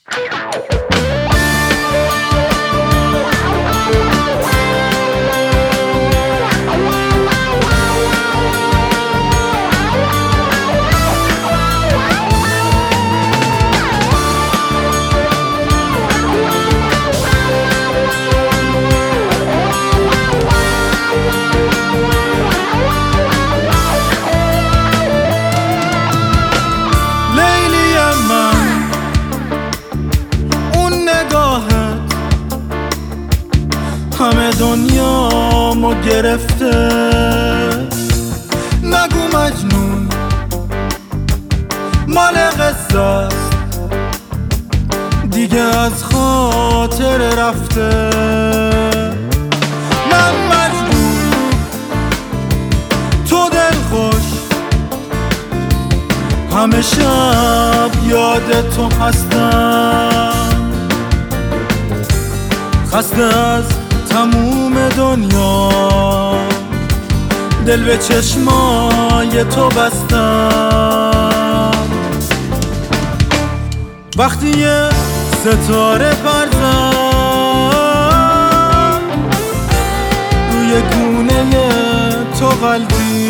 همه دنیامو گرفته. نگو مجنون مال قصه است، دیگه از خاطر رفته. من مجنون تو دلخوش، همه شب یاد تو هستم. خسته از تموم دنیا، دل به چشمای تو بستم. وقتی یه ستاره پر زد روی گونه تو قلبی،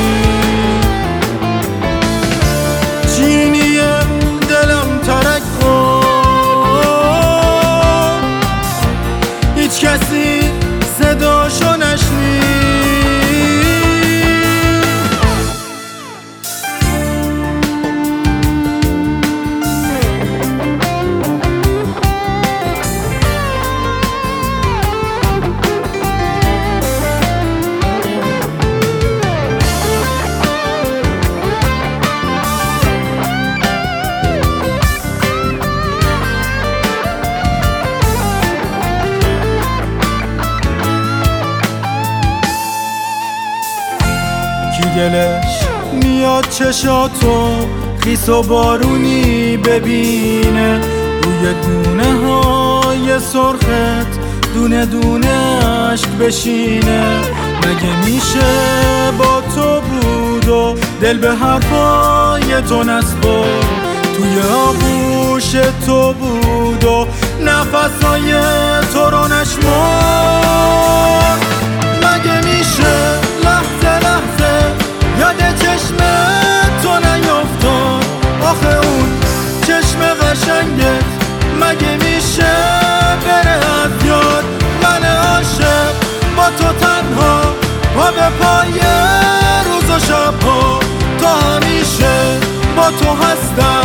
چینی دلم ترک خورد، هیچ کسی صداشو نشنید. کی دلش میاد چشاتو خیس و بارونی ببینه، روی دونه های سرخت دونه دونه عشق بشینه. مگه میشه با تو بود و دل به حرفای تو نسپرد، توی آغوش تو بود و نفسای تو رو نشمرد. مگه میشه لحظه لحظه یاد چشم تو نیفتاد؟ آخه اون چشم قشنگت مگه میشه بره از یاد؟ من عاشق با تو تنها، پا به پای روز و شبها، تا همیشه با تو هستم.